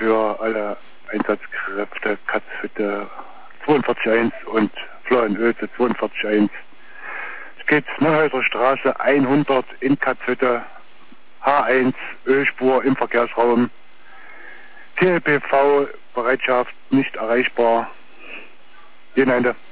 für alle Einsatzkräfte Katzhütte 42.1 und Florian-Oelze 42.1. Es geht Neuhäuser Straße 100 in Katzhütte, H1, Ölspur im Verkehrsraum, TLPV, Bereitschaft nicht erreichbar. Ende.